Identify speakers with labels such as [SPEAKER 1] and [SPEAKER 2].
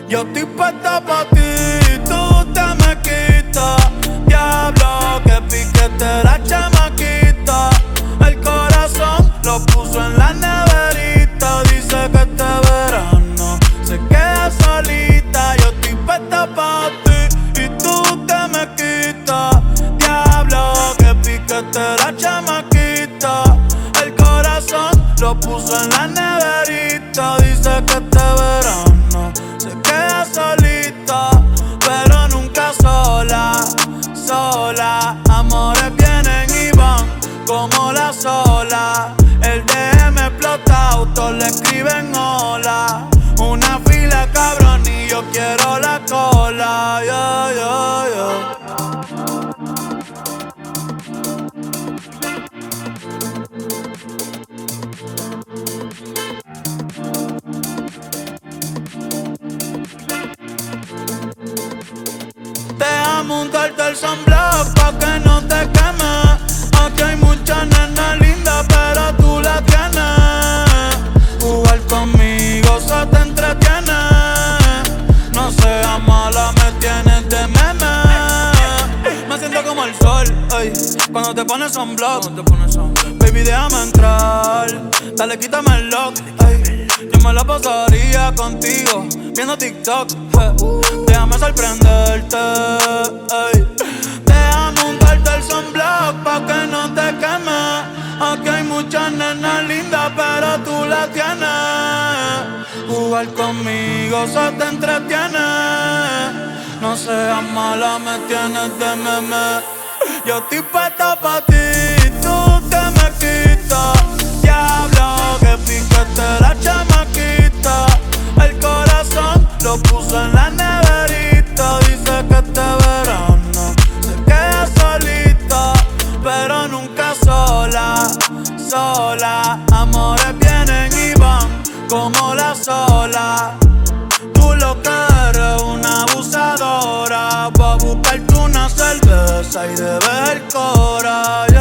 [SPEAKER 1] Yo estoy puesta pa' ti, tú te me quitas. Diablo, que piquete la chamaquita. El corazón lo puso en la neverita. Dice que este verano se queda solita. Yo estoy puesta pa' ti y tú te me quitas. Diablo, que piquete la chamaquita. El corazón lo puso en la neverita. Dice que este verano se queda solita, pero nunca sola, sola. Amores vienen y van como la sola. El DM explota, autos le escriben hola. Una fila cabrón y yo quiero la cola. Yeah, yeah, yeah. Deja montarte el sunblock pa' que no te quemes. Aquí hay muchas nenas lindas, pero tú la tienes. Jugar conmigo se te entretiene. No seas mala, me tienes de meme. Me siento como el sol, ey, cuando te pones sunblock. Baby, déjame entrar, dale, quítame el lock, ey. Yo me la pasaría contigo, viendo TikTok, déjame sorprenderte, ey. Déjame untarte el sunblock pa' que no te quemes. Aquí hay muchas nenas lindas, pero tú la tienes. Jugar conmigo se te entretiene. No seas mala, me tienes de meme. Yo estoy puesta pa' ti, tú te me quitas. Diablo, que piquete la chamaquita. El corazón lo puso en la neverita. Dice que este verano se queda solita, pero nunca sola, sola. Amores vienen y van como la sola. Tú lo que eres una abusadora. Va a buscarte una cerveza y debes el cora.